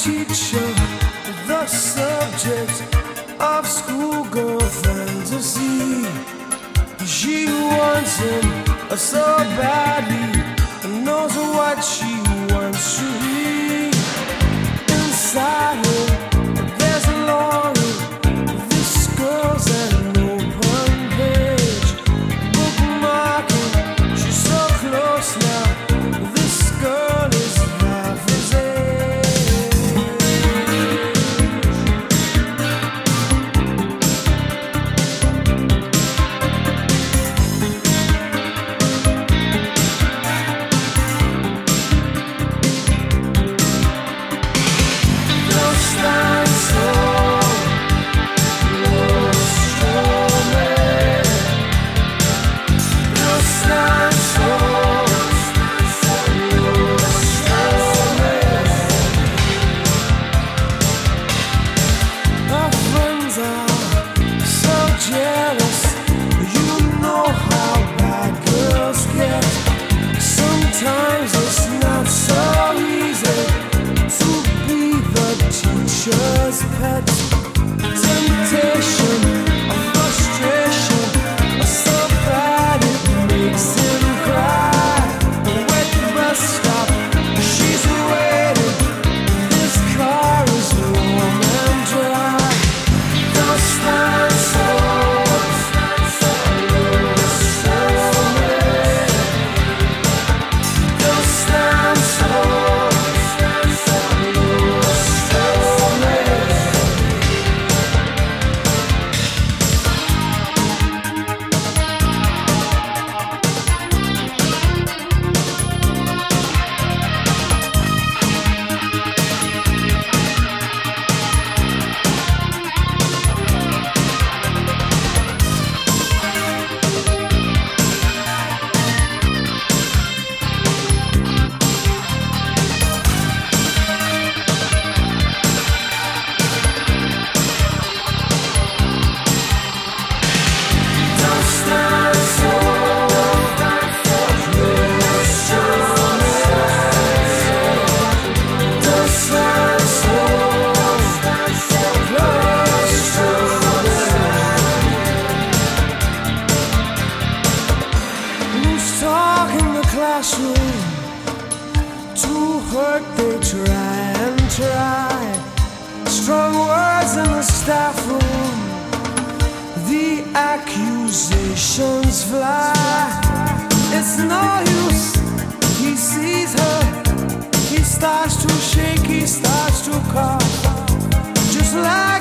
teacher, the subject of schoolgirl fantasy. She wants him so badly, and knows what she wants to be. Inside her, there's a longing. This girl's an open page, bookmarking. She's so close now. This girl is half his age. Sometimes it's not so easy to be the teacher's pet. Temptation, a frustration, so bad it makes him cry. At the bus stop, she's waiting. His car is warm and dry. Don't stand so. Classroom, to hurt they try and try. Strong words in the staff room, the accusations fly. It's no use, he sees her, he starts to shake, he starts to cough, just like